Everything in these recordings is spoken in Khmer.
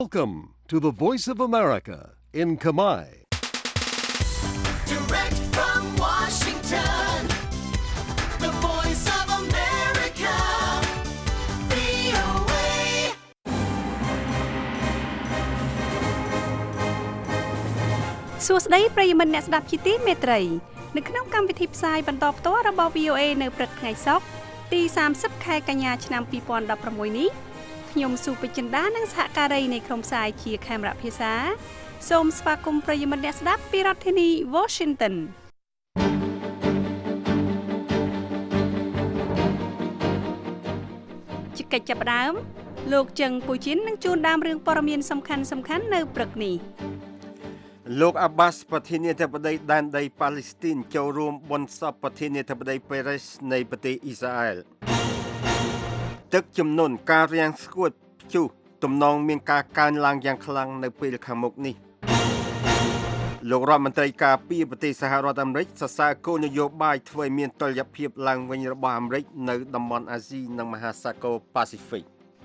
Welcome to the Voice of America in Khmer. Direct from Washington, the Voice of America, VOA. សួស្តីប្រិយមិត្តអ្នកស្ដាប់ជាទីមេត្រីនៅក្នុងកម្មវិធីផ្សាយបន្តផ្ទាល់របស់ VOA នៅព្រឹកថ្ងៃសុក្រទី30ខែកញ្ញាឆ្នាំ2016នេះខ្ញុំស៊ូពេជ្រចិន្តានិងសហការីនៃក្រុមផ្សាយជាខេមរៈភាសាសូមស្វាគមន៍ប្រិយមិត្តអ្នកស្ដាប់ពីរដ្ឋធានី Washington ជាកិច្ចចាប់ផ្ដើមលោកជឹងពូជីននឹងជួនដើមរឿងព័ត៌មានសំខាន់ៗនៅព្រឹកនេះលោកអាបាសប្រធានាធិបតីដែនដីប៉ាឡេស្ទីនចូលរួមបុណ្យសពប្រធានាធិបតីប៉េរ៉េសនៃប្រទេសអ៊ីស្រាអែលទឹកជំនន់ការរាំងស្ងួតព្យុះទំនងមានការកើនឡើងយ៉ាងខ្លាំងនៅពេលខាងមុខនេះលោករដ្ឋមន្ត្រីការពារប្រទេសសហរដ្ឋអាមេរិកសរសើរគោលនយោបាយធ្វើឲ្យមានតុល្យភាពឡើងវិញរបស់អាមេរិកនៅតំបន់អាស៊ីនិងមហាសាគរប៉ាស៊ីហ្វិក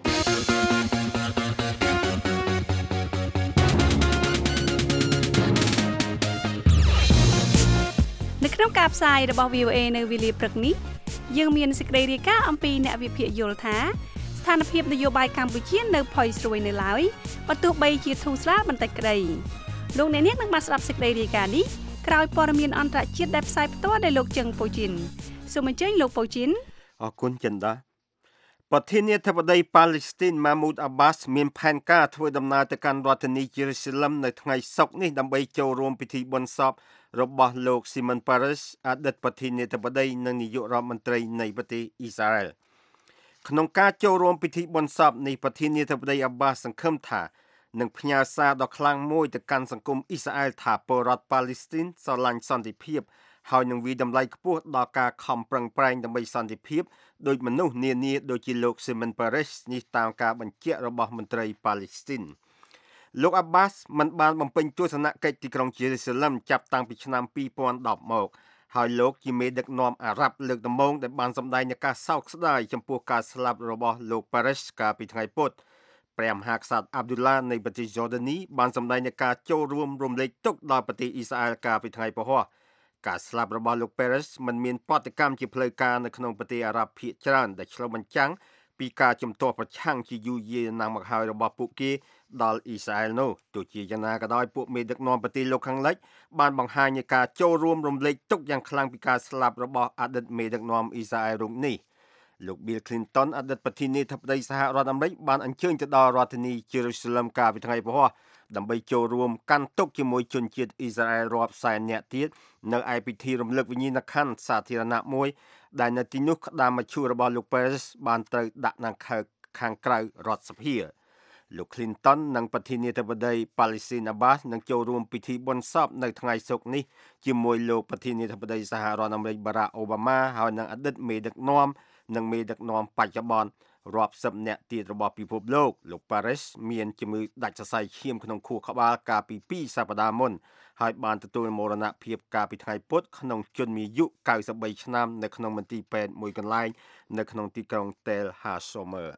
នៅក្នុងការផ្សាយរបស់ VOA នៅវេលាព្រឹកនេះយើងមានសេចក្តីរាយការណ៍អំពីអ្នកវិភាគយល់ថាស្ថានភាពនយោបាយកម្ពុជានៅផុយស្រួយនៅឡើយបើទោះបីជាធូរស្រាលបន្តិចក្តីលោកអ្នកនាងនឹងបានស្ដាប់សេចក្តីរាយការណ៍នេះក្រោយព័ត៌មានអន្តរជាតិដែលផ្សាយផ្ទាល់ដោយលោកជឹងពូជីនសូមអញ្ជើញលោកពូជីនអរគុណចិន្តាប្រធានាធិបតីប៉ាឡេស្ទីនម៉ាមូតអាបាសមានផែនការធ្វើដំណើរទៅកាន់រដ្ឋធានីយេរូសាឡឹមនៅថ្ងៃសុក្រនេះដើម្បីចូលរួមពិធីបុណ្យសពរបស់លោកស៊ីម៉ុនប៉ារ៉េសអតីតប្រធានាធិបតីនិងនាយករដ្ឋមន្ត្រីនៃប្រទេសអ៊ីស្រាអែលក្នុងការចូលរួមពិធីបុណ្យសពនេះប្រធានាធិបតីអាបាសសង្ឃឹមថានឹងផ្ញើសារដ៏ខ្លាំងមួយទៅកាន់សង្គមអ៊ីស្រាអែលថាពលរដ្ឋប៉ាឡេស្ទីនស្រឡាញ់សន្តិភាពហើយនឹងវិតម្លៃខ្ពស់ដល់ការខំប្រឹងប្រែងដើម្បីសន្តិភាពដោយមនុស្សនានាដូចជាលោកស៊ីម៉ុនប៉ារ៉េសនេះតាមការបញ្ជាក់របស់មន្ត្រីប៉ាឡេស្ទីនលោកអាបាសមិនបានបំពេញទស្សនកិច្ចទីក្រុងយេរូសាឡឹមចាប់តាំងពីឆ្នាំ2010មកហើយលោកជាមេដឹកនាំអារ៉ាប់លើកដំបូងដែលបានសម្ដែងនូវការសោកស្ដាយចំពោះការស្លាប់របស់លោកប៉ារ៉េសកាលពីថ្ងៃពុធព្រះមហាក្សត្រអាប់ឌុលឡានៃប្រទេសយ៉ូដានីបានសម្ដែងនូវការចូលរួមរំលែកទុក្ខដល់ប្រទេសអ៊ីស្រាអែលកាលពីថ្ងៃពហុការស្លាប់របស់លោកប៉ារ៉េសមិនមានប្រតិកម្មជាផ្លូវការនៅក្នុងប្រទេសអារ៉ាប់ភាគច្រើនដែលឆ្លុះបញ្ចាំងពីការជំទាស់ប្រឆាំងជាយូរយារណាស់មកហើយរបស់ពួកគេដល់អ៊ីស្រាអែលនោះទោះជាយ៉ាងណាក៏ដោយពួកមេដឹកនាំប្រទេសលោកខាងលិចបានបង្ហាញនូវការចូលរួមរំលែកទុក្ខយ៉ាងខ្លាំងពីការស្លាប់របស់អតីតមេដឹកនាំអ៊ីស្រាអែលរូបនេះលោក Bill Clinton អតីតប្រធានាធិបតីសហរដ្ឋអាមេរិកបានអញ្ជើញទៅដល់រដ្ឋធានី Jerusalem កាលពីថ្ងៃពហុដើម្បីចូលរួមកាន់ទុក្ខជាមួយជនជាតិអ៊ីស្រាអែលរាប់សែននាក់ទៀតនៅឯពិធីរំលឹកវិញ្ញាណក្ខន្ធសាធារណៈមួយដែលនៅទីនោះក្តាមមឈូសរបស់លោក Perez បានត្រូវដាក់នៅខាងក្រៅរដ្ឋសភាលោក Clinton និងប្រធានាធិបតីប៉ាឡេស្ទីនអាបាសនឹងចូលរួមពិធីបុណ្យសពនៅថ្ងៃសុក្រនេះជាមួយលោកប្រធានាធិបតីសហរដ្ឋអាមេរិកបារ៉ាក់អូបាម៉ាហើយនិងអតីតមេដឹកនាំនិងមេដឹកនាំបច្ចុប្បន្នរាប់សិបនាក់ទៀតរបស់ពិភពលោកលោក Paris មានជំងឺដាច់សរសៃឈាមក្នុងខួរក្បាលកាលពី2សប្តាហ៍មុនហើយបានទទួលមរណភាពកាលពីថ្ងៃពុធក្នុងជន្មាយុ93ឆ្នាំនៅក្នុងមន្ទីរពេទ្យមួយកន្លែងនៅក្នុងទីក្រុង Tel HaShomer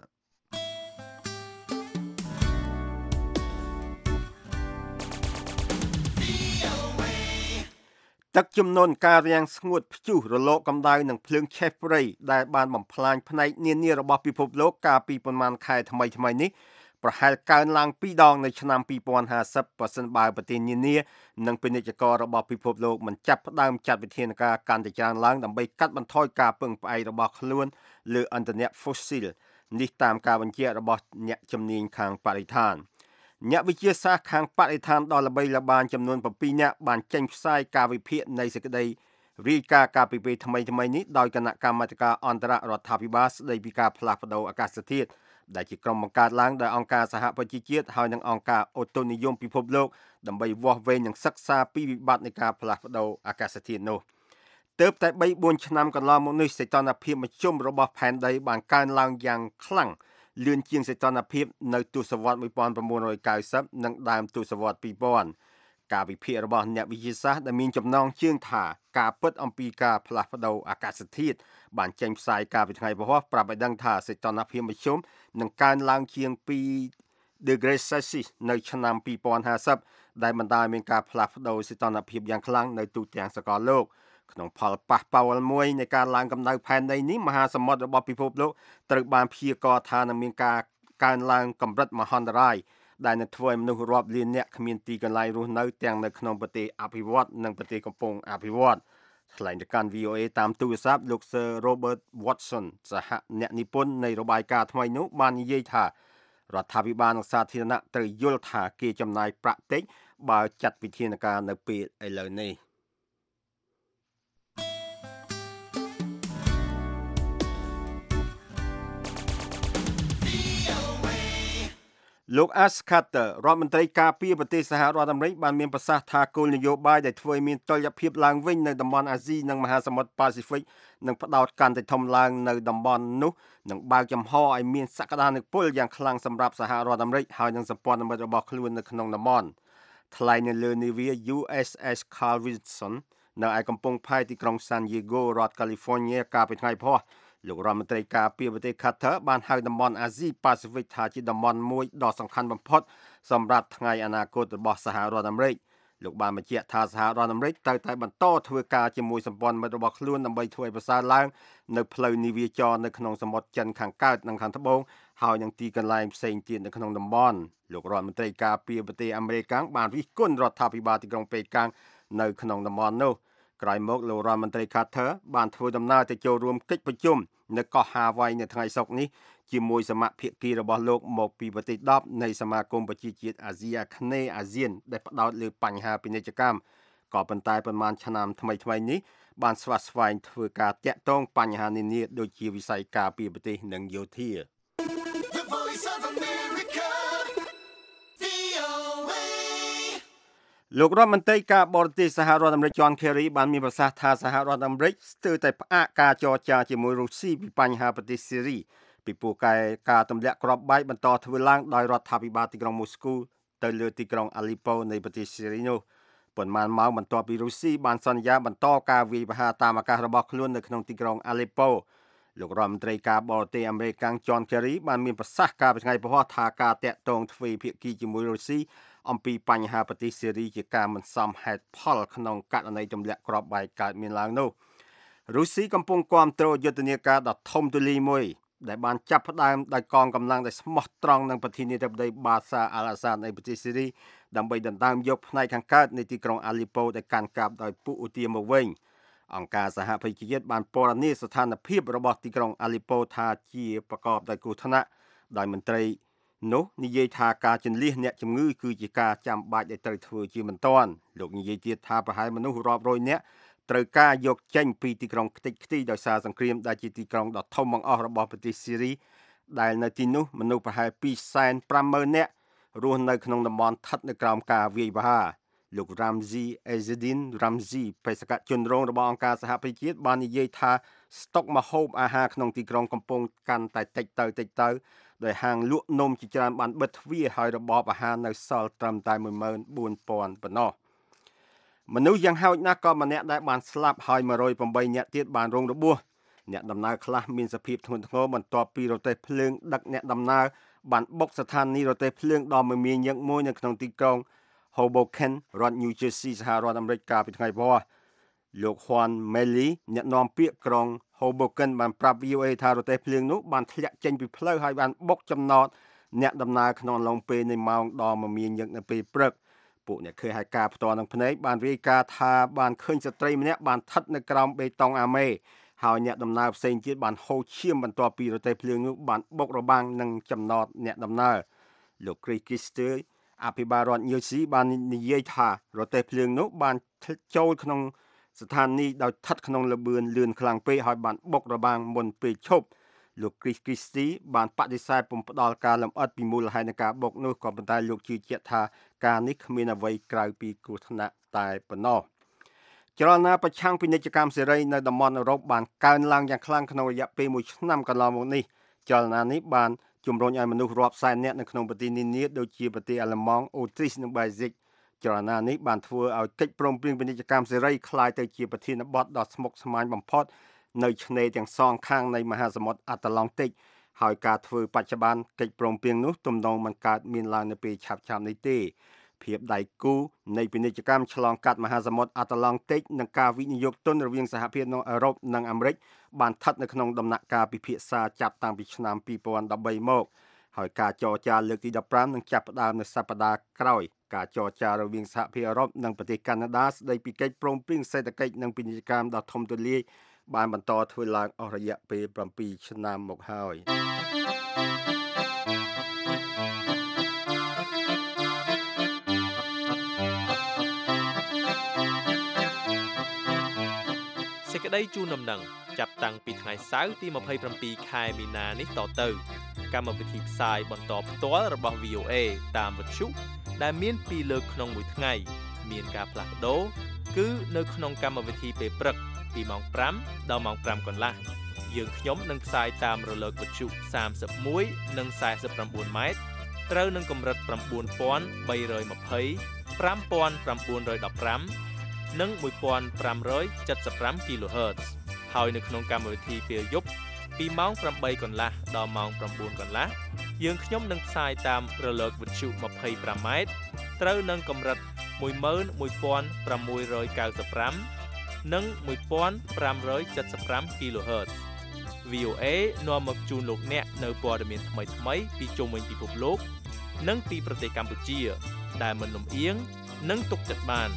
ទឹកជំនន់ការរាំងស្ងួតព្យុះរលកកម្ដៅនិងភ្លើងឆេះព្រៃដែលបានបំផ្លាញផ្នែកនានារបស់ពិភពលោកកាលពីប្រមាណខែថ្មីនេះប្រហែលកើនឡើង2ដងនៅឆ្នាំ2050ប្រសិនបើប្រទេសនានានិងពាណិជ្ជកររបស់ពិភពលោកមិនចាប់ផ្ដើមចាត់វិធានការកាន់តែច្រើនឡើងដើម្បីកាត់បន្ថយការពឹងផ្អែករបស់ខ្លួនលើឥន្ធនៈ fossil នេះតាមការបញ្ជាក់របស់អ្នកជំនាញខាងបរិស្ថានអ្នកវិទ្យាសាស្ត្រខាងបរិស្ថានដ៏ល្បីល្បាញចំនួន7នាក់បានចេញផ្សាយការវិភាគនៃសេចក្តីរាយការណ៍ការពីពេលថ្មីនេះដោយគណៈកម្មាធិការអន្តររដ្ឋាភិបាលស្តីពីការផ្លាស់ប្តូរអាកាសធាតុដែលជាក្រុមបង្កើតឡើងដោយអង្គការសហប្រជាជាតិហើយនិងអង្គការអូតូនិយមពិភពលោកដើម្បីវាស់វែងនិងសិក្សាពីវិបត្តិនៃការផ្លាស់ប្តូរអាកាសធាតុនោះទើបតែ 3-4 ឆ្នាំកន្លងមកនេះសីតុណ្ហភាពមធ្យមរបស់ផែនដីបានកើនឡើងយ៉ាងខ្លាំងលឿនជាងសីតុណ្ហភាពនៅទសវត្សរ៍1990និងដើមទសវត្សរ៍2000ការវិភាគរបស់អ្នកវិទ្យាសាស្ត្រដែលមានចំណងជើងថាការពិតអំពីការផ្លាស់ប្តូរអាកាសធាតុបានចេញផ្សាយកាលពីថ្ងៃពហុប្រាប់ឲ្យដឹងថាសីតុណ្ហភាពមធ្យមនឹងកើនឡើងជាង degree Celsius នៅឆ្នាំ2050ដែលបណ្ដាលឲ្យមានការផ្លាស់ប្ដូរសីតុណ្ហភាពយ៉ាងខ្លាំងនៅទូទាំងសកលលោកក្នុងផលប៉ះពាល់មួយនៃការឡើងកម្ដៅផែនដីនេះមហាសមុទ្ររបស់ពិភពលោកត្រូវបានព្យាករណ៍ថានឹងមានការកើនឡើងកម្រិតមហន្តរាយដែលនឹងធ្វើឲ្យមនុស្សរាប់លាននាក់គ្មានទីកន្លែងរស់នៅទាំងនៅក្នុងប្រទេសអភិវឌ្ឍន៍និងប្រទេសកំពុងអភិវឌ្ឍន៍ថ្លែងទៅកាន់ VOA តាមទូរស័ព្ទលោក Sir Robert Watson សហអ្នកនិពន្ធនៃរបាយការណ៍ថ្មីនោះបាននិយាយថារដ្ឋាភិបាលនិងសាធារណៈត្រូវយល់ថាគេចំណាយប្រាក់តិចបើចាត់វិធានការនៅពេលឥឡូវនេះលោក Ash Carter រដ្ឋមន្ត្រីការពារប្រទេសសហរដ្ឋអាមេរិកបានមានប្រសាសន៍ថាគោលនយោបាយដែលធ្វើឲ្យមានតុល្យភាពឡើងវិញនៅតំបន់អាស៊ីនិងមហាសមុទ្រប៉ាស៊ីហ្វិកនឹងផ្ដោតកាន់តែធំឡើងនៅតំបន់នោះនឹងបើកចំហឲ្យមានសក្តានុពលយ៉ាងខ្លាំងសម្រាប់សហរដ្ឋអាមេរិកហើយនឹងសម្ព័ន្ធមិត្តរបស់ខ្លួននៅក្នុងតំបន់ថ្លែងនៅលើនាវា USS Carl Vinson នៅឯកំពង់ផែទីក្រុង San Diego រដ្ឋ California កាលពីថ្ងៃព្រហស្បតិ៍លោករដ្ឋមន្ត្រីការពារប្រទេស Qatar បានហៅតំបន់អាស៊ីប៉ាស៊ីហ្វិកថាជាតំបន់មួយដ៏សំខាន់បំផុតសម្រាប់ថ្ងៃអនាគតរបស់សហរដ្ឋអាមេរិកលោកបានបញ្ជាក់ថាសហរដ្ឋអាមេរិកត្រូវតែបន្តធ្វើការជាមួយសម្ព័ន្ធមិត្តរបស់ខ្លួនដើម្បីធ្វើឲ្យប្រសើរឡើងនៅផ្លូវនាវាចរនៅក្នុងសមុទ្រចិនខាងកើតនិងខាងត្បូងហើយនឹងទីកន្លែងផ្សេងទៀតនៅក្នុងតំបន់លោករដ្ឋមន្ត្រីការពារប្រទេសអាមេរិកបានរិះគន់រដ្ឋាភិបាលទីក្រុងប៉េកាំងនៅក្នុងតំបន់នោះក្រោយមកលោករដ្ឋមន្ត្រី Carter បានធ្វើដំណើរទៅចូលរួមកិច្ចប្រជុំនៅកោះ Hawaii នៅថ្ងៃសុក្រនេះជាមួយសមាភាគីរបស់លោកមកពីប្រទេស10នៃសមាគមប្រជាជាតិអាស៊ីអាគ្នេយ៍អាស៊ានដែលផ្ដោតលើបញ្ហាពាណិជ្ជកម្មក៏ប៉ុន្តែប្រមាណឆ្នាំថ្មីៗនេះបានស្វាស្វែងធ្វើការតាក់ទងបញ្ហានានាដូចជាវិស័យការពារប្រទេសនិងយោធា The Voice of America, VOA. លោករដ្ឋមន្ត្រីការបរទេសសហរដ្ឋអាមេរិក John Kerry បានមានប្រសាសន៍ថាសហរដ្ឋអាមេរិកស្ទើរតែផ្អាកការចរចាជាមួយរុស្ស៊ីពីបញ្ហាប្រទេសស៊េរីពីព្រោះការទម្លាក់គ្រាប់បែកបន្តធ្វើឡើងដោយរដ្ឋាភិបាលទីក្រុងមូស្គូទៅលើទីក្រុងអាលីប៉ូនៃប្រទេសស៊េរីនោះប៉ុន្មានម៉ោងបន្ទាប់ពីរុស្ស៊ីបានសន្យាបន្តការវាយប្រហារតាមអាកាសរបស់ខ្លួននៅក្នុងទីក្រុងអាលីប៉ូលោករដ្ឋមន្ត្រីការបរទេសអាមេរិក John Kerry បានមានប្រសាសន៍កាលពីថ្ងៃព្រហស្បតិ៍ថាការតាក់ទងទ្វេភាគីជាមួយរុស្ស៊ីអំពីបញ្ហាប្រទេសស៊េរីជាការមិនសមហេតុផលក្នុងករណីទម្លាក់គ្រាប់បែកកើតមានឡើងនោះរុស្ស៊ីកំពុងគាំទ្រយុទ្ធនាការដ៏ធំទូលាយមួយដែលបានចាប់ផ្ដើមដោយកងកម្លាំងដែលស្មោះត្រង់នឹងប្រធានាធិបតីបាសាអាល់អាសាដនៃប្រទេសស៊េរីដើម្បីដណ្ដើមយកផ្នែកខាងកើតនៃទីក្រុងអាលីប៉ូដែលកាន់កាប់ដោយពួកឧទាមកវិញអង្គការសហប្រជាជាតិបានពណ៌នាស្ថានភាពរបស់ទីក្រុងអាលីប៉ូថាជាប្រកបដោយគ្រោះថ្នាក់ដោយមន្ត្រីនោះនិយាយថាការជន្លៀសអ្នកជំងឺគឺជាការចាំបាច់ដែលត្រូវធ្វើជាបន្ទាន់លោកនិយាយទៀតថាប្រហែលមនុស្សរាប់រយនាក់ត្រូវការយកចេញពីទីក្រុងខ្ទេចខ្ទីដោយសារសង្គ្រាមដែលជាទីក្រុងដ៏ធំបង្អស់របស់ប្រទេសស៊េរីដែលនៅទីនោះមនុស្សប្រហែល 250,000 នាក់រស់នៅក្នុងតំបន់ស្ថិតនៅក្រោមការវាយប្រហារលោក Ramzi Ezzedine Ramzi បេសកជនរងរបស់អង្គការសហប្រជាជាតិបាននិយាយថាស្តុកម្ហូបអាហារក្នុងទីក្រុងកំពុងកាន់តែតិចទៅដោយហាងលក់នំជាច្រើនបានបិទទ្វារហើយរបបអាហារនៅសល់ត្រឹមតែ 14,000 ប៉ុណ្ណោះមនុស្សយ៉ាងហោចណាស់ក៏ម្នាក់ដែលបានស្លាប់ហើយ108នាក់ទៀតបានរងរបួសអ្នកដំណើរខ្លះមានសភាពធ្ងន់ធ្ងរបន្ទាប់ពីរទេះភ្លើងដឹកអ្នកដំណើរបានបុកស្ថានីយ៍រទេះភ្លើងដ៏មមាញឹកមួយនៅក្នុងទីក្រុង Hoboken រដ្ឋ New Jersey សហរដ្ឋអាមេរិកកាលពីថ្ងៃព្រហស្បតិ៍លោក Juan Meli អ្នកនាំពាក្យក្រុង Hoboken បានប្រាប់ VOA ថារទេះភ្លើងនោះបានធ្លាក់ចេញពីផ្លូវហើយបានបុកចំណតអ្នកដំណើរក្នុងអំឡុងពេលនៃម៉ោងដ៏មមាញឹកនៅពេលព្រឹកពួកអ្នកឃើញហេតុការណ៍ផ្ទាល់នឹងភ្នែកបានរាយការណ៍ថាបានឃើញស្ត្រីម្នាក់បានស្ថិតនៅក្រោមបេតុងអាមេហើយអ្នកដំណើរផ្សេងទៀតបានហូរឈាមបន្ទាប់ពីរទេះភ្លើងនោះបានបុករបាំងនឹងចំណតអ្នកដំណើរលោក Chris Christie អភិបាលរដ្ឋ New Jersey បាននិយាយថារទេះភ្លើងនោះបានចូលក្នុងស្ថានីយ៍ដោយស្ថិតក្នុងល្បឿនលឿនខ្លាំងពេកហើយបានបុករបាំងមុនពេលឈប់លោក Chris Christie បានបដិសេធពុំផ្ដល់ការលម្អិតពីមូលហេតុនៃការបុកនោះក៏ប៉ុន្តែលោកជឿជាក់ថាការនេះគ្មានអ្វីក្រៅពីគ្រោះថ្នាក់តែប៉ុណ្ណោះចលនាប្រឆាំងពាណិជ្ជកម្មសេរីនៅតំបន់អឺរ៉ុបបានកើនឡើងយ៉ាងខ្លាំងក្នុងរយៈពេល1ឆ្នាំកន្លងមកនេះចលនានេះបានជំរុញឲ្យមនុស្សរាប់សែននាក់នៅក្នុងប្រទេសនានាដូចជាប្រទេសអាល្លឺម៉ង់អូទ្រីសនិងបែលហ្សិកចលនានេះបានធ្វើឲ្យកិច្ចព្រមព្រៀងពាណិជ្ជកម្មសេរីคล้ายទៅជាប្រធានបទដ៏ស្មុគស្មាញបំផុតនៅឆ្នេរទាំងសងខាងនៃមហាសមុទ្រអាត្លង់ទិកហើយការធ្វើបច្ចុប្បន្នកិច្ចព្រមព្រៀងនោះទំនងមិនកើតមានឡើងនៅពេលឆាប់ៗនេះទេភាពដៃគូនៃពាណិជ្ជកម្មឆ្លងកាត់មហាសមុទ្រអាត្លង់តិកនិងការវិនិយោគទុនរវាងសហភាពអឺរ៉ុបនិងអាមេរិកបានស្ថិតនៅក្នុងដំណាក់កាលពិភាក្សាចាប់តាំងពីឆ្នាំ2013មកហើយការចរចាលើកទី15នឹងចាប់ផ្ដើមនៅសប្តាហ៍ក្រោយការចរចារវាងសហភាពអឺរ៉ុបនិងប្រទេសកាណាដាស្ដីពីកិច្ចព្រមព្រៀងសេដ្ឋកិច្ចនិងពាណិជ្ជកម្មដ៏ធំទូលាយបានបន្តធ្វើឡើងអស់រយៈពេល7ឆ្នាំមកហើយសេចក្តីជូនដំណឹងចាប់តាំងពីថ្ងៃសៅរ៍ទី27ខែមីនានេះតទៅកម្មវិធីផ្សាយបន្តផ្ទាល់របស់ VOA តាមវិទ្យុដែលមាន2លើកក្នុងមួយថ្ងៃមានការផ្លាស់ប្ដូរគឺនៅក្នុងកម្មវិធីពេលព្រឹកពីម៉ោង5ដល់ម៉ោង5កន្លះយើងខ្ញុំនឹងផ្សាយតាមរលកវិទ្យុ31និង49ម៉ែត្រត្រូវនឹងកម្រិត9320 5915 និង 1575 kHz ហើយនៅក្នុងកម្មវិធីពេលយប់ពីម៉ោង8កន្លះដល់ម៉ោង9កន្លះយើងខ្ញុំនឹងផ្សាយតាមរលកវិទ្យុ25ម៉ែត្រត្រូវនឹងកម្រិត11695 និង 1575 kHz VOA នាំមកជូនលោកអ្នកនៅព័ត៌មានថ្មីៗពីជុំវិញពិភពលោកនិងពីប្រទេសកម្ពុជាដែលមិនលំអៀងនិងទុកចិត្តបាន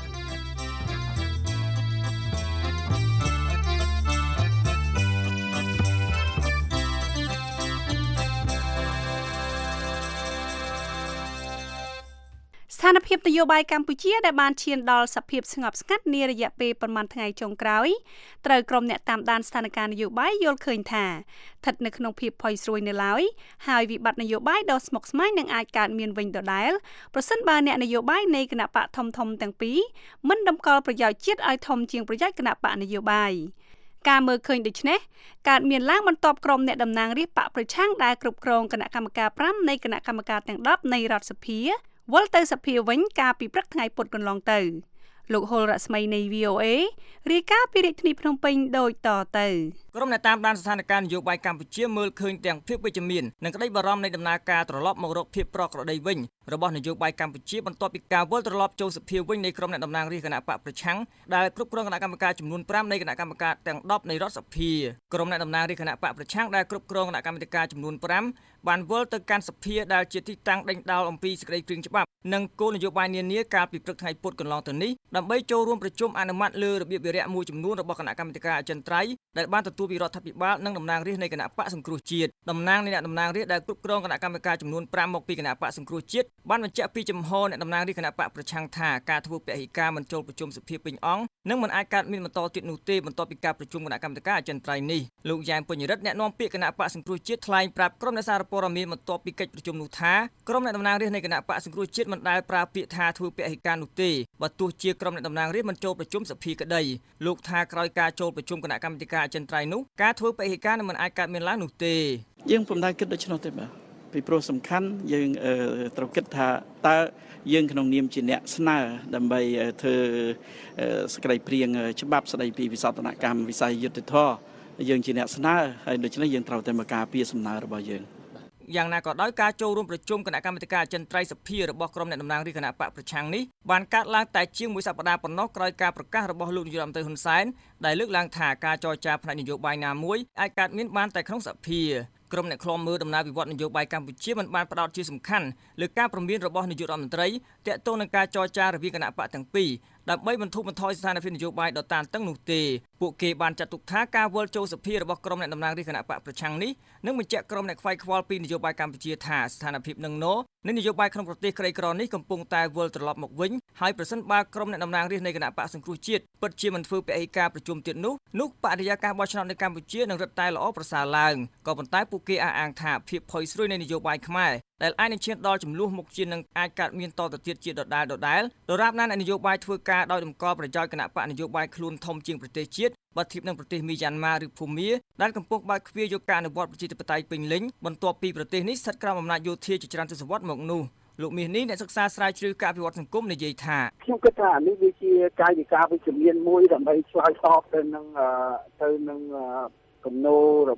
ស្ថានភាពនយោបាយកម្ពុជាដែលបានឈានដល់សភាពស្ងប់ស្ងាត់នារយៈពេលប្រមាណថ្ងៃចុងក្រោយត្រូវក្រុមអ្នកតាមដានស្ថានភាពនយោបាយយល់ឃើញថាស្ថិតនៅក្នុងភាពផុយស្រួយនៅឡើយហើយវិបត្តិនយោបាយដ៏ស្មុគស្មាញនឹងអាចកើតមានវិញដដែលប្រសិនបើអ្នកនយោបាយនៃគណៈបកធំៗទាំងពីរមិនតម្កល់ប្រយោជន៍ជាតិឲ្យធំជាងប្រយោជន៍គណៈបកនយោបាយការមើលឃើញដូចនេះកើតមានឡើងបន្ទាប់ក្រុមអ្នកតំណាងរាស្ត្របកប្រឆាំងដែលគ្រប់គ្រងគណៈកម្មការ5នៃគណៈកម្មការទាំង10នៃរដ្ឋសភាវិលទៅសភាវិញកាលពីព្រឹកថ្ងៃពុធកន្លងទៅលោកហុលរស្មីនៃ VOA រាយការណ៍ពីរាជធានីភ្នំពេញដូចតទៅក្រុមអ្នកតាមដានស្ថានភាពនយោបាយកម្ពុជាមើលឃើញទាំងភាពវិជ្ជមាននិងក្តីបារម្ភនៃដំណើរការត្រឡប់មករកភាពប្រក្រតីវិញរបស់នយោបាយកម្ពុជាបន្ទាប់ពីការវិលត្រឡប់ចូលសភាវិញនៃក្រុមអ្នកតំណាងរាស្ត្រគណៈបកប្រឆាំងដែលគ្រប់គ្រងគណៈកម្មការចំនួន5នៃគណៈកម្មការទាំង10នៃរដ្ឋសភាក្រុមអ្នកតំណាងរាស្ត្រគណៈបកប្រឆាំងដែលគ្រប់គ្រងគណៈកម្មាធិការចំនួន5បានវិលទៅកាន់សភាដែលជាទីតាំងដេញដោលអំពីសេចក្តីព្រាងច្បាប់និងគោលនយោបាយនានាកាលពីព្រឹកថ្ងៃពុធកន្លងទៅនេះដើម្បីចូលរួមប្រជុំអនុម័តលើរបៀបវារៈមួយចំនួនរបស់គណៈកម្មាធិការអចិន្ត្រៃយ៍ដែលបានទទួលពីរដ្ឋាភិបាលនិងតំណាងរាស្ត្រនៃគណៈបកសង្គ្រោះជាតិតំណាងនៃអ្នកតំណាងរាស្ត្រដែលគ្រប់គ្រងគណៈកម្មការចំនួន5មកពីគណៈបកសង្គ្រោះជាតិបានបញ្ជាក់ពីចំហអ្នកតំណាងរាស្ត្រគណៈបកប្រឆាំងថាការធ្វើពហិការមិនចូលប្រជុំសភាពេញអង្គនឹងមិនអាចកើតមានបន្តទៀតនោះទេបន្ទាប់ពីការប្រជុំគណៈកម្មការអចិន្ត្រៃយ៍នេះលោកយ៉ែមពេញរិទ្ធអ្នកនាំពាក្យគណៈបកសង្គ្រោះជាតិថ្លែងប្រាប់ក្រុមអ្នកសារព័ត៌មានបន្ទាប់ពីកិច្ចប្រជុំនោះថាក្រុមអ្នកតំណាងរាស្ត្រនៃគណៈបកសង្គ្រោះជាតិមិនដែលប្រើពាក្យថាធ្វើពហិការនោះទេបើទោះជាក្រុមអ្នកតំណាងរាស្ត្រមិនចូលប្រជុំសភាក្តីលោកថាក្រោយការចូលប្រជុំគណៈកម្មការអចិន្ត្រៃយ៍នោះការធ្វើពហិការនឹងមិនអាចកើតមានឡើងនោះទេយើងពុំដែលគិតដូច្នោះទេបាទពីព្រោះសំខាន់យើងត្រូវគិតថាតើយើងក្នុងនាមជាអ្នកស្នើដើម្បីធ្វើសេចក្តីព្រាងច្បាប់ស្តីពីវិសោធនកម្មវិស័យយុត្តិធម៌យើងជាអ្នកស្នើហើយដូច្នេះយើងត្រូវតែមកការពារសំណើរបស់យើងយ៉ាងណាក៏ដោយការចូលរួមប្រជុំគណៈកម្មាធិការអចិន្ត្រៃយ៍សភារបស់ក្រុមអ្នកតំណាងរាស្ត្រគណៈបកប្រឆាំងនេះបានកើតឡើងតែជាងមួយសប្តាហ៍ប៉ុណ្ណោះក្រោយការប្រកាសរបស់លោកនាយករដ្ឋមន្ត្រីហ៊ុនសែនដែលលើកឡើងថាការចរចាផ្នែកនយោបាយណាមួយអាចកើតមានបានតែក្នុងសភាក្រុមអ្នកឃ្លាំមើលដំណើរវិវត្តនយោបាយកម្ពុជាមិនបានផ្ដោតជាសំខាន់លើការព្រមានរបស់នាយករដ្ឋមន្ត្រីទាក់ទងនឹងការចរចារវាងគណៈបកទាំងពីរដើម្បីបន្ធូរបន្ថយស្ថានភាពនយោបាយដ៏តានតឹងនោះទេពួកគេបានចាត់ទុកថាការវិលចូលសភារបស់ក្រុមអ្នកតំណាងរាស្ត្រគណៈបកប្រឆាំងនេះនឹងបញ្ជាក់ក្រុមអ្នកខ្វាយខ្វល់ពីនយោបាយកម្ពុជាថាស្ថានភាពនឹងណោនៃនយោបាយក្នុងប្រទេសក្រីក្រនេះកំពុងតែវិលត្រឡប់មកវិញហើយប្រសិនបើក្រុមអ្នកតំណាងរាស្ត្រនៃគណៈបកសង្គ្រោះជាតិពិតជាមិនធ្វើពហិការប្រជុំទៀតនោះបរិយាកាសបោះឆ្នោតនៅកម្ពុជានឹងរឹតតែល្អប្រសើរឡើងក៏ប៉ុន្តែពួកគេអះអាងថាភាពផុយស្រួយនៃនយោបាយខ្មែរដែលអាចនឹងឈានដល់ចំនួនមុខជានឹងអាចកើតមានតទៅទៀតជាដដែលដរាបណានយោបាយធ្វើការដោយតម្កល់ប្រយោជន៍គណៈបកនយោបាយខ្លួនធំជាងប្រទេសជាតិបើធៀបនឹងប្រទេសមីយ៉ាន់ម៉ាឬភូមាដែលកំពុងបើកទ្វារយកការអនុវត្តប្រជាធិបតេយ្យពេញលេញបន្ទាប់ពីប្រទេសនេះស្ថិតក្រោមអំណាចយោធាជាច្រើនទសវត្សរ៍មកនោះលោកមាសនេះអ្នកសិក្សាស្រាវជ្រាវការអភិវឌ្ឍសង្គមនិយាយថាខ្ញុំគិតថានេះវាជាកាយវិការវិជ្ជមានមួយដើម្បីឆ្លើយតបទៅនឹងគំនូររបស់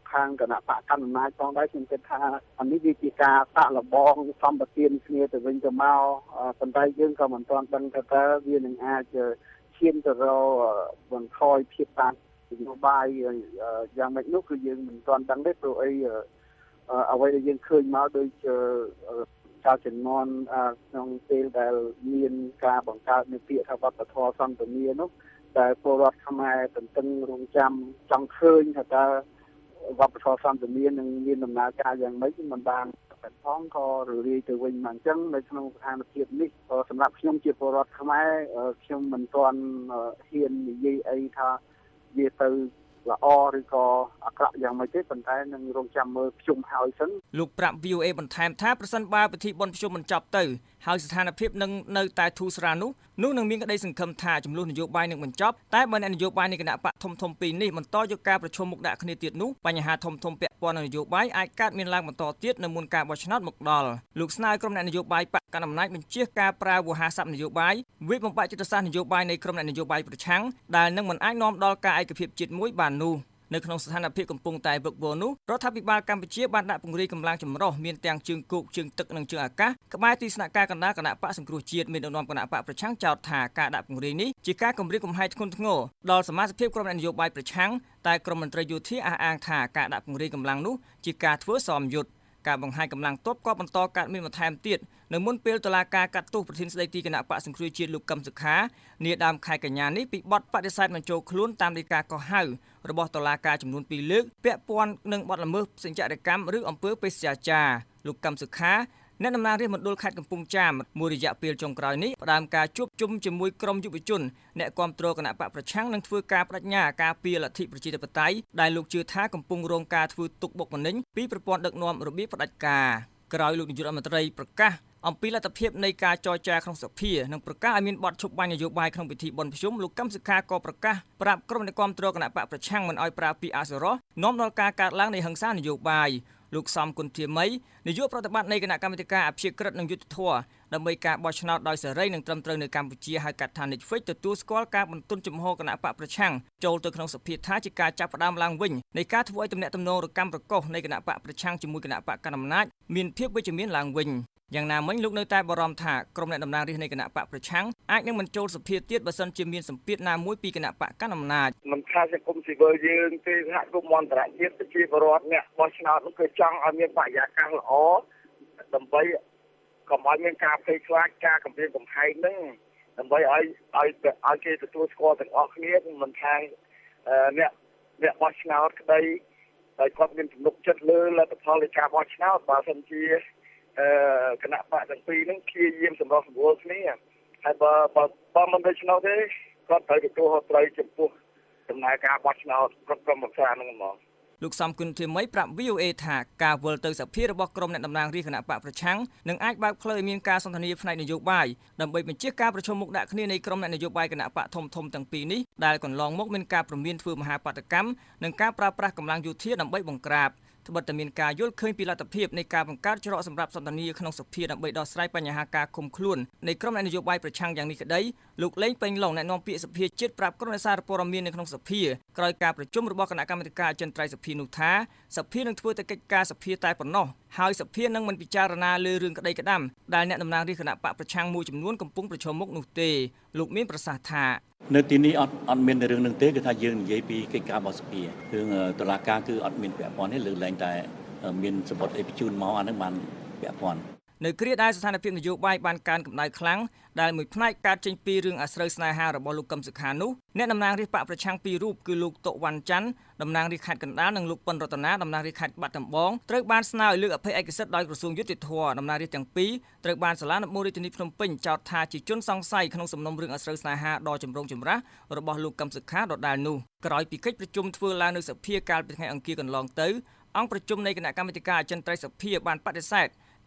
ខាងគណៈបកកណ្ដាលអំណាចផងដែរខ្ញុំគិតថាអានេះវាជាការសាក់លបងសម្បទានគ្នាទៅវិញទៅមកប៉ុន្តែយើងក៏មិនទាន់ដឹងថាតើវានឹងអាចឈានទៅរកបន្ថយភាពតាននយោបាយយ៉ាងម៉េចនោះគឺយើងមិនទាន់ដឹងទេព្រោះអីអ្វីដែលយើងឃើញមកដូចការចំនួនក្នុងពេលដែលមានការបង្កើតនៃពាក្យថាវប្បធម៌សន្តិនិកនោះតែពលរដ្ឋខ្មែរទន្ទឹងរង់ចាំចង់ឃើញថាតើវប្បធម៌សន្តិនិកនឹងមានដំណើរការយ៉ាងម៉េចមិនបានតែផងក៏រលាយទៅវិញមកអញ្ចឹងនៅក្នុងស្ថានភាពនេះសម្រាប់ខ្ញុំជាពលរដ្ឋខ្មែរខ្ញុំមិនទាន់ហ៊ាននិយាយអីថាវាទៅល្អឬក៏អាក្រក់យ៉ាងម៉េចទេប៉ុន្តែនឹងរងចាំមើលភ្ជុំហើយសិនលោកប្រាប់ VOA បន្ថែមថាប្រសិនបើពិធីបុណ្យភ្ជុំបញ្ចប់ទៅហើយស្ថានភាពនឹងនៅតែធូរស្រាលនោះនឹងមានក្តីសង្ឃឹមថាចំនួននយោបាយនឹងបញ្ចប់តែបើអ្នកនយោបាយនៃគណៈបកធំពីរនេះបន្តយកការប្រជុំមុខដាក់គ្នាទៀតនោះបញ្ហាធំពាក់ព័ន្ធនឹងនយោបាយអាចកើតមានឡើងបន្តទៀតនៅមុនការបោះឆ្នោតមកដល់លោកស្នើក្រុមអ្នកនយោបាយបកកណ្ដាលអំណាចបញ្ជាការប្រើវោហារស័ព្ទនយោបាយវិបំបាក់ចិត្តសាស្ត្រនយោបាយនៃក្រុមអ្នកនយោបាយប្រឆាំងដែលនឹងមិនអាចនាំដល់ការឯកភាពជាតិមួយបាននោះនៅក្នុងស្ថានភាពកំពុងតែវឹកវរនោះរដ្ឋាភិបាលកម្ពុជាបានដាក់ពង្រាយកម្លាំងចម្រុះមានទាំងជើងគោកជើងទឹកនិងជើងអាកាសក្បែរទីស្នាក់ការកណ្ដាលគណៈបកសង្គ្រោះជាតិមានដឹកនាំគណៈបកប្រឆាំងចោទថាការដាក់ពង្រាយនេះជាការគំរាមកំហែងធ្ងន់ធ្ងរដល់សមាជិកក្រុមអ្នកនយោបាយប្រឆាំងតែក្រមមន្ត្រីយោធាអះអាងថាការដាក់ពង្រាយកម្លាំងនោះជាការធ្វើសមយុទ្ធការបង្ហាញកម្លាំងទ័ពក៏បន្តកើតមានបន្ថែមទៀតនៅមុនពេលតុលាការកាត់ទោសប្រធានស្ដីទីគណៈបកសង្គ្រោះជាតិលោកកឹមសុខានាដើមខែកញ្ញានេះពីបទបដិសេធបញ្ចូលខ្លួនតាមដីកាកោះហៅរបស់តុលាការចំនួន2លើកពាក់ព័ន្ធនឹងបទល្មើសសេចក្ដីកម្មឬអំពើបេសកចារលោកកឹមសុខាអ្នកតំណាងរាស្ត្រមណ្ឌលខេត្តកំពង់ចាមមួយរយៈពេលចុងក្រោយនេះផ្ដើមការជួបជុំជាមួយក្រុមយុវជនអ្នកគាំទ្រគណៈបកប្រឆាំងនឹងធ្វើការបដិញ្ញាការពីលទ្ធិប្រជាធិបតេយ្យដែលលោកជឿថាកំពុងរងការធ្វើទុកបុកម្នេញពីប្រព័ន្ធដឹកនាំរបៀបផ្ដាច់ការក្រោយលោកនាយករដ្ឋមន្ត្រីប្រកាសអំពីលទ្ធភាពនៃការចរចាក្នុងសភានិងប្រកាសឲ្យមានបទឈប់បាញ់នយោបាយក្នុងពិធីបុណ្យភ្ជុំលោកកឹមសុខាក៏ប្រកាសប្រាប់ក្រុមអ្នកគាំទ្រគណៈបកប្រឆាំងមិនឲ្យប្រើពាក្យអសុរោះនាំដល់ការកើតឡើងនៃហិង្សានយោបាយលោកសំគុណធាមីនាយកប្រតិបត្តិនៃគណៈកម្មាធិការអព្យាក្រឹតនិងយុត្តិធម៌ដើម្បីការបោះឆ្នោតដោយសេរីនិងត្រឹមត្រូវនៅកម្ពុជាហៅកាត់ថា Netflix ទទួលស្គាល់ការបន្ទន់ជំហរគណៈបកប្រឆាំងចូលទៅក្នុងសភាថាជាការចាប់ផ្ដើមឡើងវិញនៃការធ្វើឲ្យទំនាក់ទំនងរកម្មប្រកុសនៃគណៈបកប្រឆាំងជាមួយគណៈបកកណ្ដាលអំណាចមានភាពវិជ្ជមានឡើងវិញយ៉ាងណាមិញលោកនៅតែបារម្ភថាក្រុមអ្នកតំណាងរាស្ត្រនៃគណៈបកប្រឆាំងអាចនឹងមិនចូលសភាទៀតបើសិនជាមានសម្ពាធណាមួយពីគណៈបកកណ្ដាលអំណាចមិនថាសង្គមស៊ីវិលយើងទេសហគមន៍អន្តរជាតិប្រជាពលរដ្ឋអ្នកបោះឆ្នោតនោះគឺចង់ឲ្យមានបរិយាកាសល្អដើម្បីកុំឲ្យមានការភ័យខ្លាចការគំរាមកំហែងហ្នឹងដើម្បីឲ្យគេទទួលស្គាល់ទាំងអស់គ្នាមិនថាអ្នកបោះឆ្នោតក្តីហើយគាត់មានទំនុកចិត្តលើលទ្ធផលនៃការបោះឆ្នោតបើសិនជាគណៈបកទាំងពីរហ្នឹងព្យាយាមសម្រុះសម្រួលគ្នាហើយបើមិនដូច្នោះទេគាត់ត្រូវទទួលត្រូវចំពោះដំណើរការបោះឆ្នោតគ្រប់ក្រុមប្រឹក្សាហ្នឹងហ្មងលោកសំគុណធាមីប្រាប់ VOA ថាការវិលទៅសភារបស់ក្រុមអ្នកតំណាងរាស្ត្រគណៈបកប្រឆាំងនឹងអាចបើកផ្លូវឲ្យមានការសន្ទនាផ្នែកនយោបាយដើម្បីបញ្ជាការប្រជុំមុខដាក់គ្នានៃក្រុមអ្នកនយោបាយគណៈបកធំទាំងពីរនេះដែលកន្លងមកមានការព្រមានធ្វើមហាបាតកម្មនិងការប្រើប្រាស់កម្លាំងយោធាដើម្បីបង្ក្រាបត្បិតតែមានការយល់ឃើញពីលទ្ធភាពនៃការបង្កើតច្រកសម្រាប់សន្ទនាក្នុងសភាដើម្បីដោះស្រាយបញ្ហាការឃុំខ្លួននៃក្រុមអ្នកនយោបាយប្រឆាំងយ៉ាងនេះក្តីលោកលេងពេញឡុងអ្នកនាំពាក្យសភាជាតិប្រាប់ក្រុមអ្នកសារព័ត៌មាននៅក្នុងសភាក្រោយការប្រជុំរបស់គណៈកម្មាធិការអចិន្ត្រៃយ៍សភានោះថាសភានឹងធ្វើតែកិច្ចការសភាតែប៉ុណ្ណោះហើយសភានឹងមិនពិចារណាលើរឿងក្តីក្តាំដែលអ្នកតំណាងរាស្ត្រគណៈបកប្រឆាំងមួយចំនួនកំពុងប្រឈមមុខនោះទេលោកមានប្រសាសន៍ថានៅទីនេះអត់មានរឿងនឹងទេគឺថាយើងនិយាយពីកិច្ចការរបស់សភារឿងតុលាការគឺអត់មានពាក់ព័ន្ធទេលើកឡើងតែមានសម្បត្តិអេបញ្ជូនមកអានឹងបានពាក់ព័ន្ធនៅគ្រាដែលស្ថានភាពនយោបាយបានកើនកម្ដៅខ្លាំងដែលមួយផ្នែកកើតចេញពីរឿងអាស្រូវស្នេហារបស់លោកកឹមសុខានោះអ្នកតំណាងរាស្ត្របកប្រឆាំងពីររូបគឺលោកតុវ៉ាន់ច័ន្ទតំណាងរាស្ត្រខេត្តកណ្ដាលនិងលោកប៉ុនរតនាតំណាងរាស្ត្រខេត្តបាត់ដំបងត្រូវបានស្នើឲ្យលើកអភ័យឯកសិទ្ធិដោយក្រសួងយុតិធធម៌តំណាងរាស្ត្រទាំងពីរត្រូវបានសាលាដំបងរាជធានីភ្នំពេញចោទថាជាជនសង្ស័យក្នុងសំណុំរឿងអាស្រូវស្នេហាដ៏ចម្រូងចម្រាសរបស់លោកកឹមសុខាដដែលនោះក្រោយពីកិច្ចប្រជុំធ្វើឡើងនៅសភាកាលពីថ្ងៃអង្គារកន្លងទៅអង្គប្រជុំនៃគណៈកម្មាធិការអចិន្ត្រៃយ៍សភាបានបដិសេធ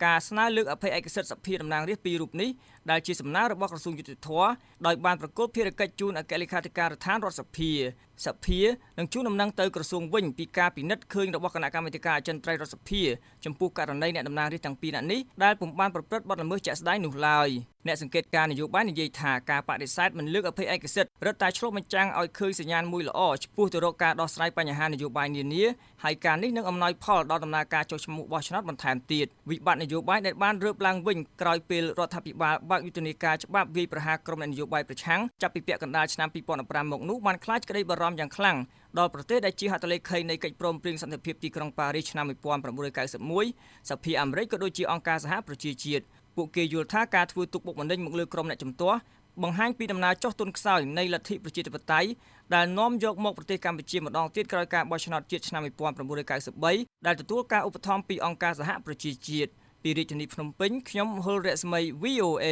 ការស្នើលើកអភ័យឯកសិទ្ធិសភាតំណាងរាស្ត្រពីររូបនេះដែលជាសំណើរបស់ក្រសួងយុតិធម៌ដោយបានប្រកល់ភារកិច្ចជូនអគ្គលេខាធិការដ្ឋានរដ្ឋសភានឹងជូនដំណឹងទៅក្រសួងវិញពីការពិនិត្យឃើញរបស់គណៈកម្មាធិការអចិន្ត្រៃយ៍រដ្ឋសភាចំពោះករណីអ្នកតំណាងរាស្ត្រទាំងពីរនាក់នេះដែលពុំបានប្រព្រឹត្តបទល្មើសជាក់ស្ដែងនោះឡើយអ្នកសង្កេតការណ៍នយោបាយនិយាយថាការបដិសេធមិនលើកអភ័យឯកសិទ្ធិរឹតតែឆ្លុះបញ្ចាំងឲ្យឃើញសញ្ញាណមួយល្អឆ្ពោះទៅរកការដោះស្រាយបញ្ហានយោបាយនានាហើយការនេះនឹងអំណោយផលដល់ដំណើរការចុះឈ្មោះបោះឆ្នោតបន្ថែមទៀតវិបត្តិនយោបាយដែលបានរើបឡើងវិញក្រោយពេលរដ្ឋាភិបាលបើកយុទ្ធនាការច្បាប់វាយប្រហារក្រុមអ្នកនយោបាយប្រឆាំងចាប់ពីពាក់កណ្ដាលឆ្នាំ2015មកនោះបានខ្លាចក្តីបារម្ភយ៉ាងខ្លាំងដល់ប្រទេសដែលជាហត្ថលេខីនៃកិច្ចព្រមព្រៀងសន្តិភាពទីក្រុងប៉ារីសឆ្នាំ1991សភាអាមេរិកក៏ដូចជាអង្គការសហប្រជាជាតិពួកគេយល់ថាការធ្វើទុកបុកម្នេញមកលើក្រុមអ្នកជំទាស់បង្ហាញពីដំណើរចុះទុនខ្សោយនៃលទ្ធិប្រជាធិបតេយ្យដែលនាំយកមកប្រទេសកម្ពុជាម្ដងទៀតក្រោយការបោះឆ្នោតជាតិឆ្នាំ1993ដែលទទួលការឧបត្ថម្ភពីអង្គការសហប្រជាជាតិពីរាជធានីភ្នំពេញខ្ញុំហុលរស្មី VOA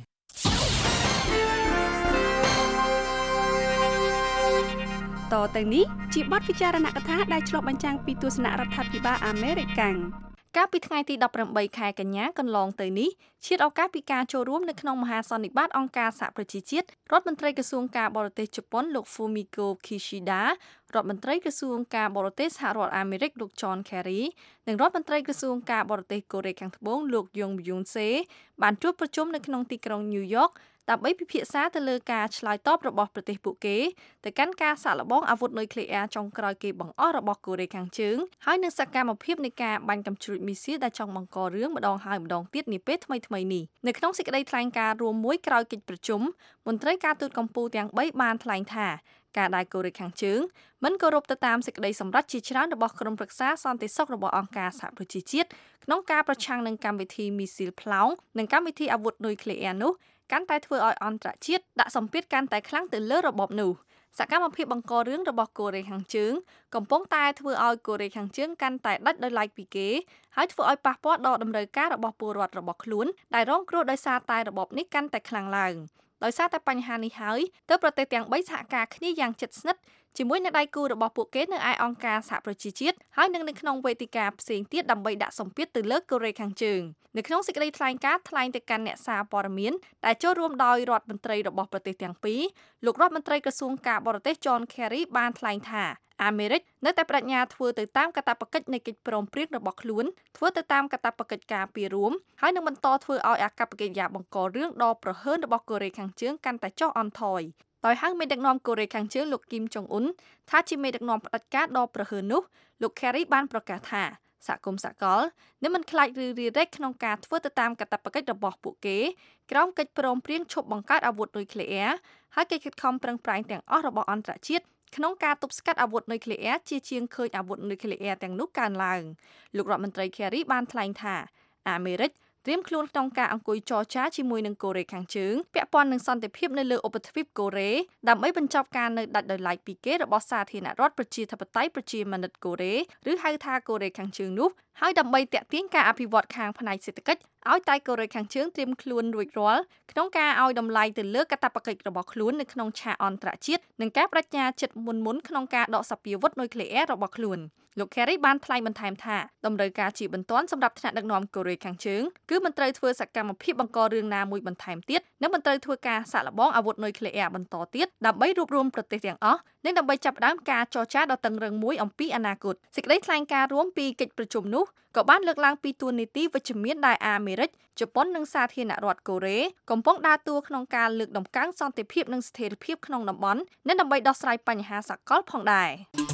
តទៅនេះជាបទពិចារណកថាដែលឆ្លុះបញ្ចាំងពីទស្សនៈរដ្ឋាភិបាលអាមេរិកកាលពីថ្ងៃទី18ខែកញ្ញាកន្លងទៅនេះឈានឱកាសពីការចូលរួមនៅក្នុងមហាសន្និបាតអង្គការសហប្រជាជាតិរដ្ឋមន្ត្រីក្រសួងការបរទេសជប៉ុនលោក Fumiko Kishida រដ្ឋមន្ត្រីក្រសួងការបរទេសសហរដ្ឋអាមេរិកលោក John Kerry និងរដ្ឋមន្ត្រីក្រសួងការបរទេសកូរ៉េខាងត្បូងលោក Yong Byung-se បានជួបប្រជុំនៅក្នុងទីក្រុង New York ដើម្បីពិភាក្សាទៅលើការឆ្លើយតបរបស់ប្រទេសពួកគេទៅកាន់ការសាកល្បងអាវុធនុយក្លេអ៊ែរចុងក្រោយគេបង្អស់របស់កូរ៉េខាងជើងហើយនឹងសកម្មភាពនៃការបាញ់កាំជ្រួចមីស៊ីលដែលចង់បង្ករឿងម្ដងហើយម្ដងទៀតនាពេលថ្មីៗនេះនៅក្នុងសេចក្តីថ្លែងការណ៍រួមមួយក្រោយកិច្ចប្រជុំមន្ត្រីការទូតកម្ពុជាទាំង3បានថ្លែងថាការដែលកូរ៉េខាងជើងមិនគោរពទៅតាមសេចក្តីសម្រេចជាច្រើនរបស់ក្រុមប្រឹក្សាសន្តិសុខរបស់អង្គការសហប្រជាជាតិក្នុងការប្រឆាំងនឹងកម្មវិធីមីស៊ីលប្លង់និងកម្មវិធីអាវុធនុយក្លេអ៊ែរនោះកាន់តែធ្វើឲ្យអន្តរជាតិដាក់សម្ពាធកាន់តែខ្លាំងទៅលើរបបនោះសកម្មភាពបង្ករឿងរបស់កូរ៉េខាងជើងកំពុងតែធ្វើឲ្យកូរ៉េខាងជើងកាន់តែដាច់ដោយឡែកពីគេហើយធ្វើឲ្យប៉ះពាល់ដល់តម្រូវការរបស់ពលរដ្ឋរបស់ខ្លួនដែលរងគ្រោះដោយសារតែរបបនេះកាន់តែខ្លាំងឡើងដោយសារតែបញ្ហានេះហើយទើបប្រទេសទាំង3សហការគ្នាយ៉ាងជិតស្និទ្ធជាមួយនឹងដៃគូរបស់ពួកគេនៅឯអង្គការសហប្រជាជាតិហើយនៅក្នុងវេទិកាផ្សេងទៀតដើម្បីដាក់សម្ពាធទៅលើកូរ៉េខាងជើងនៅក្នុងសេចក្តីថ្លែងការណ៍ថ្លែងទៅកាន់អ្នកសារព័ត៌មានដែលចូលរួមដោយរដ្ឋមន្ត្រីរបស់ប្រទេសទាំងពីរលោករដ្ឋមន្ត្រីក្រសួងការបរទេស John Kerry បានថ្លែងថាអាមេរិកនៅតែបដិញ្ញាធ្វើទៅតាមកាតព្វកិច្ចនៃកិច្ចព្រមព្រៀងរបស់ខ្លួនធ្វើទៅតាមកាតព្វកិច្ចការពាររួមហើយនឹងបន្តធ្វើឲ្យអាកប្បកិរិយាបង្ករឿងដ៏ប្រហើនរបស់កូរ៉េខាងជើងកាន់តែចុះអន្ថយដោយហៅមេដឹកនាំកូរ៉េខាងជើងលោកគីមចុងអ៊ុនថាជាមេដឹកនាំផ្ដាច់ការដ៏ប្រហើននោះលោក Kerry បានប្រកាសថាសហគមន៍សកលនឹងមិនខ្លាចឬរារែកក្នុងការធ្វើទៅតាមកាតព្វកិច្ចរបស់ពួកគេក្រោមកិច្ចព្រមព្រៀងឈប់បង្កើតអាវុធនុយក្លេអ៊ែរហើយកិច្ចខិតខំប្រឹងប្រែងទាំងអស់របស់អន្តរជាតិក្នុងការទប់ស្កាត់អាវុធនុយក្លេអ៊ែរជាជាងឃើញអាវុធនុយក្លេអ៊ែរទាំងនោះកើនឡើងលោករដ្ឋមន្ត្រី Kerry បានថ្លែងថាអាមេរិកត្រៀមខ្លួនក្នុងការអង្គុយចរចាជាមួយនឹងកូរ៉េខាងជើងពាក់ព័ន្ធនឹងសន្តិភាពនៅលើឧបទ្វីបកូរ៉េដើម្បីបញ្ចប់ការនៅដាច់ដោយឡែកពីគេរបស់សាធារណរដ្ឋប្រជាធិបតេយ្យប្រជាមានិតកូរ៉េឬហៅថាកូរ៉េខាងជើងនោះហើយដើម្បីទាក់ទាញការអភិវឌ្ឍខាងផ្នែកសេដ្ឋកិច្ចឲ្យតែកូរ៉េខាងជើងត្រៀមខ្លួនរួចរាល់ក្នុងការឲ្យតម្លៃទៅលើកាតព្វកិច្ចរបស់ខ្លួននៅក្នុងឆាកអន្តរជាតិនិងការបដិញ្ញាចិត្តមុនក្នុងការដកសភាវុធនុយក្លេអ៊ែររបស់ខ្លួនលោក Kerry បានថ្លែងបន្ថែមថាតម្រូវការជាបន្ទាន់សម្រាប់ថ្នាក់ដឹកនាំកូរ៉េខាងជើងគឺមិនត្រូវធ្វើសកម្មភាពបង្ករឿងណាមួយបន្ថែមទៀតនិងមិនត្រូវធ្វើការសាកល្បងអាវុធនុយក្លេអ៊ែរបន្តទៀតដើម្បីរួបរวมប្រទេសទាំងអស់និងដើម្បីចាប់ផ្ដើមការចរចាដ៏តឹងរ៉ឹងមួយអំពីអនាគតសេចក្តីថ្លែងការណ៍រួមពីកិច្ចប្រជុំនោះក៏បានលើកឡើងពីទួលនីតិវិជ្ជមានដែលអាមេរិកជប៉ុននិងសាធារណរដ្ឋកូរ៉េកំពុងដើរតួក្នុងការលើកដំកើងសន្តិភាពនិងស្ថិរភាពក្នុងតំបន់និងដើម្បីដោះស្រាយបញ្ហាសកលផងដែរ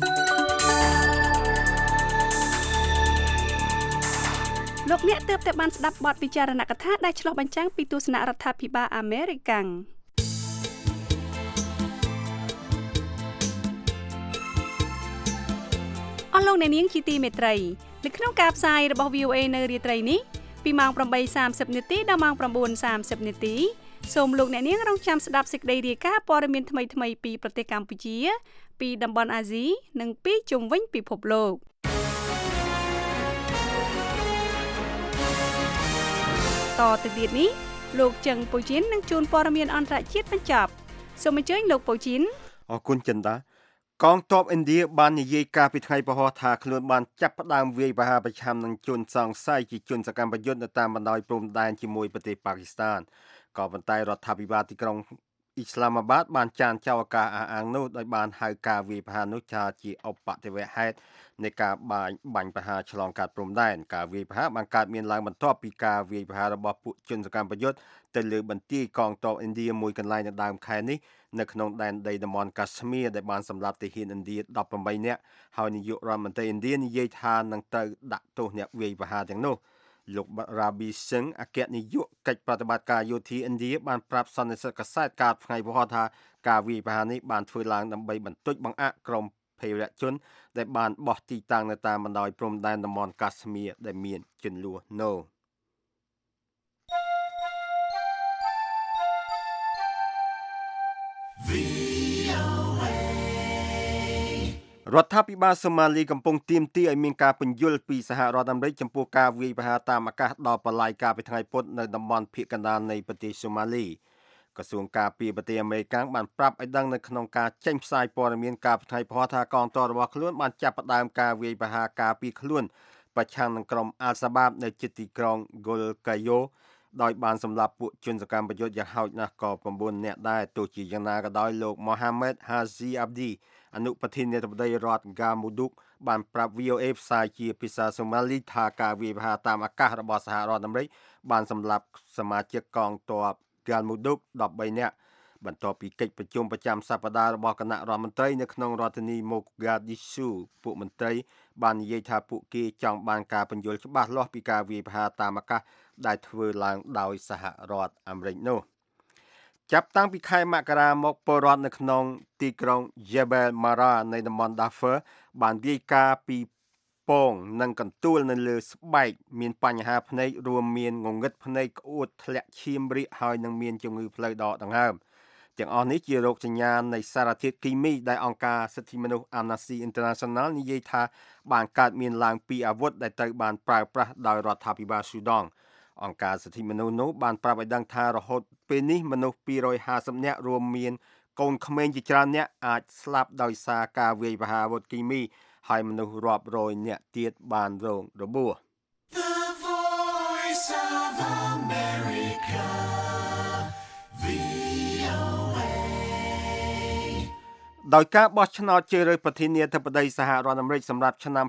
លោកអ្នកទើបតែបានស្ដាប់បទពិចារណកថាដែលឆ្លុះបញ្ចាំងពីទស្សនៈរដ្ឋាភិបាលអាមេរិកអស់លោកអ្នកនាងជាទីមេត្រីនៅក្នុងការផ្សាយរបស់ VOA នៅរាត្រីនេះពីម៉ោង 8:30 នាទីដល់ម៉ោង 9:30 នាទីសូមលោកអ្នកនាងរងចាំស្ដាប់សេចក្តីរាយការណ៍ព័ត៌មានថ្មីៗពីប្រទេសកម្ពុជាពីតំបន់អាស៊ីនិងពីជុំវិញពិភពលោកតទៅទៀតនេះលោកចឹងពូជីននឹងជូនព័ត៌មានអន្តរជាតិបញ្ចប់សូមអញ្ជើញលោកពូជីនអរគុណចិន្តាកងទ័ពឥណ្ឌាបាននិយាយការពីថ្ងៃពហុថាខ្លួនបានចាប់ផ្ដើមវាយប្រហារប្រឆាំងនឹងជនសង្ស័យជាជនសកម្មប្រយុទ្ធនៅតាមបណ្ដោយព្រំដែនជាមួយប្រទេសប៉ាគីស្ថានក៏ប៉ុន្តែរដ្ឋាភិបាលទីក្រុងអ៊ីស្លាមាបាតបានចានចោលការអះអាងនោះដោយបានហៅការវាយប្រហារនោះថាជាឧបទ្ទវហេតុនៃការបាញ់ប្រហារឆ្លងកាត់ព្រំដែនការវាយប្រហារបានកើតមានឡើងបន្ទាប់ពីការវាយប្រហាររបស់ពួកជនសកម្មប្រយុទ្ធទៅលើបន្ទាយកងទ័ពឥណ្ឌាមួយកន្លែងនៅដើមខែនេះនៅក្នុងដែនដីតំបន់កាស្មៀរដែលបានសម្លាប់ទាហានឥណ្ឌា18នាក់ហើយនាយករដ្ឋមន្ត្រីឥណ្ឌានិយាយថានឹងត្រូវដាក់ទោសអ្នកវាយប្រហារទាំងនោះលោករ៉ាប៊ីសឹងអគ្គនាយកកិច្ចប្រតិបត្តិការយោធាឥណ្ឌាបានប្រាប់សន្និសីទកាសែតកាលថ្ងៃពហុថាការវាយប្រហារនេះបានធ្វើឡើងដើម្បីបន្ទុចបង្អាក់ក្រុមភេរវជនដែលបានបោះទីតាំងនៅតាមបណ្ដោយព្រំដែនតំបន់កាស្មៀរដែលមានជម្លោះនោះរដ្ឋាភិបាលសូម៉ាលីកំពុងទាមទារឲ្យមានការពន្យល់ពីសហរដ្ឋអាមេរិកចំពោះការវាយប្រហារតាមអាកាសដល់បលាយកាលពីថ្ងៃពុធនៅតំបន់ភាគកណ្ដាលនៃប្រទេសសូម៉ាលីក្រសួងការពារប្រទេសអាមេរិកបានប្រាប់ឲ្យដឹងនៅក្នុងការចេញផ្សាយព័ត៌មានកាលពីថ្ងៃពហុថាកងទ័ពរបស់ខ្លួនបានចាប់ផ្ដើមការវាយប្រហារការពារខ្លួនប្រឆាំងនឹងក្រុមអាល់សាបាបនៅជិតទីក្រុងហ្គុលកាយ៉ូដោយបានសម្លាប់ពួកជនសកម្មប្រយុទ្ធយ៉ាងហោចណាស់ក៏9នាក់ដែរទោះជាយ៉ាងណាក៏ដោយលោកម៉ូហាម៉េតហាស៊ីអាប់ឌីអនុប្រធានាធិបតីរដ្ឋហ្គាមូឌុកបានប្រាប់ VOA ផ្សាយជាភាសាសូម៉ាលីថាការវាយប្រហារតាមអាកាសរបស់សហរដ្ឋអាមេរិកបានសម្លាប់សមាជិកកងទ័ពហ្គាមូឌុក13នាក់បន្ទាប់ពីកិច្ចប្រជុំប្រចាំសប្តាហ៍របស់គណៈរដ្ឋមន្ត្រីនៅក្នុងរដ្ឋធានីម៉ូហ្គាឌីស៊ូពួកមន្ត្រីបាននិយាយថាពួកគេចង់បានការពន្យល់ច្បាស់លាស់ពីការវាយប្រហារតាមអាកាសដែលធ្វើឡើងដោយសហរដ្ឋអាមេរិកនោះចាប់តាំងពីខែមករាមកពលរដ្ឋនៅក្នុងទីក្រុង Jebel Mara នៃតំបន់ Darfur បានរាយការណ៍ពីពងនិងកន្ទួលនៅលើស្បែកមានបញ្ហាភ្នែករួមមានងងឹតភ្នែកក្អួតធ្លាក់ឈាមរាកហើយនឹងមានជំងឺផ្លូវដកដង្ហើមទាំងអស់នេះជារោគសញ្ញានៃសារធាតុគីមីដែលអង្គការសិទ្ធិមនុស្ស Amnesty International និយាយថាបានកើតមានឡើងពីអាវុធដែលត្រូវបានប្រើប្រាស់ដោយរដ្ឋាភិបាលស៊ូដង់អង្គការសិទ្ធិមនុស្សនោះបានប្រាប់ឲ្យដឹងថារហូតពេលនេះមនុស្ស250នាក់រួមមានកូនក្មេងជាច្រើននាក់អាចស្លាប់ដោយសារការវាយប្រហារអាវុធគីមីហើយមនុស្សរាប់រយនាក់ទៀតបានរងរបួស The Voice of America VOA ដោយការបោះឆ្នោតជ្រើសរើសប្រធានាធិបតីសហរដ្ឋអាមេរិកសម្រាប់ឆ្នាំ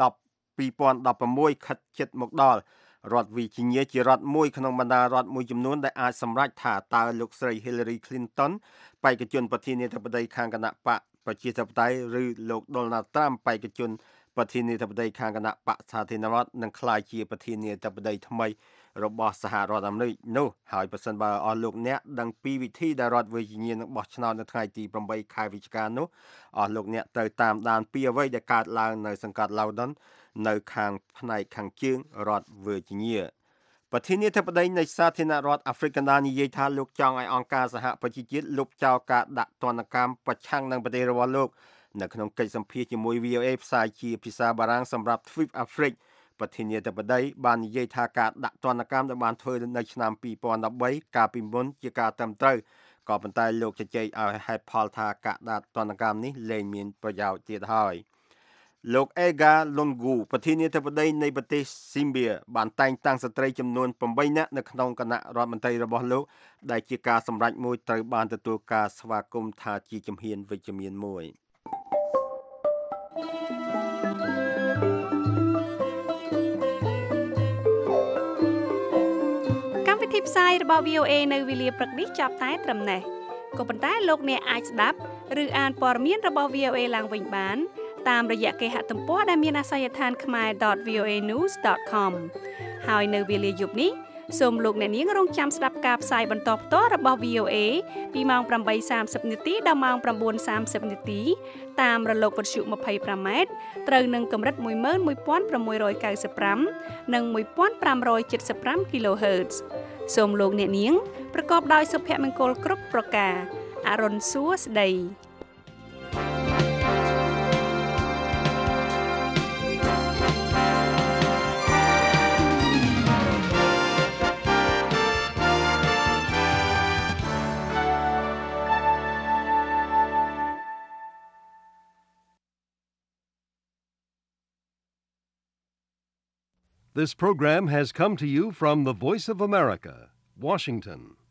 2016ខិតជិតមកដល់រដ្ឋវីជីញ៉ាជារដ្ឋមួយក្នុងបណ្ដារដ្ឋមួយចំនួនដែលអាចសម្រេចថាតើលោកស្រី Hillary Clinton បេក្ខជនប្រធានាធិបតីខាងគណៈបកប្រជាធិបតេយ្យឬលោក Donald Trump បេក្ខជនប្រធានាធិបតីខាងគណៈបកសាធារណរដ្ឋនឹងក្លាយជាប្រធានាធិបតីថ្មីរបស់សហរដ្ឋអាមេរិកនោះហើយប្រសិនបើអស់លោកអ្នកដឹងពីវិធីដែលរដ្ឋវីជីញ៉ានឹងបោះឆ្នោតនៅថ្ងៃទី8ខែវិច្ឆិកានោះអស់លោកអ្នកត្រូវតាមដានពីអ្វីដែលកើតឡើងនៅសង្កាត់ Loudoun នៅខាងផ្នែកខាងជើងរដ្ឋ Virginia ប្រធានាធិបតីនៃសាធារណរដ្ឋអាហ្វ្រិកកណ្ដាលនិយាយថាលោកចង់ឲ្យអង្គការសហប្រជាជាតិលុបចោលការដាក់ទណ្ឌកម្មប្រឆាំងនឹងប្រទេសរបស់លោកនៅក្នុងកិច្ចសម្ភាសន៍ជាមួយ VOA ផ្សាយជាភាសាបារាំងសម្រាប់ទ្វីបអាហ្វ្រិកប្រធានាធិបតីបាននិយាយថាការដាក់ទណ្ឌកម្មដែលបានធ្វើនៅឆ្នាំ2013កាលពីមុនជាការត្រឹមត្រូវក៏ប៉ុន្តែលោកជជែកឲ្យហេតុផលថាការដាក់ទណ្ឌកម្មនេះលែងមានប្រយោជន៍ទៀតហើយលោក Edgar Lungu ប្រធានាធិបតីនៃប្រទេសស៊ីមបៀបានតែងតាំងស្ត្រីចំនួន8នាក់នៅក្នុងគណៈរដ្ឋមន្ត្រីរបស់លោកដែលជាការសម្រេចមួយត្រូវបានទទួលការស្វាគមន៍ថាជាជំហានវិជ្ជមានមួយកម្មវិធីផ្សាយរបស់ VOA នៅវេលាព្រឹកនេះចាប់តែត្រឹមនេះក៏ប៉ុន្តែលោកអ្នកអាចស្ដាប់ឬអានព័ត៌មានរបស់ VOA ឡើងវិញបានតាមរយៈគេហទំព័រដែលមានអាសយដ្ឋាន khmer.voanews.com ហើយនៅវេលាយប់នេះសូមលោកអ្នកនាងរងចាំស្ដាប់ការផ្សាយបន្តផ្ទាល់របស់ VOA ពីម៉ោង 8:30 នាទីដល់ម៉ោង 9:30 នាទីតាមរលកវិទ្យុ 25m ត្រូវនឹងកម្រិត 11695 និង 1575 kHz សូមលោកអ្នកនាងប្រកបដោយសុភមង្គលគ្រប់ប្រការអរុនសួស្ដី This program has come to you from the Voice of America, Washington.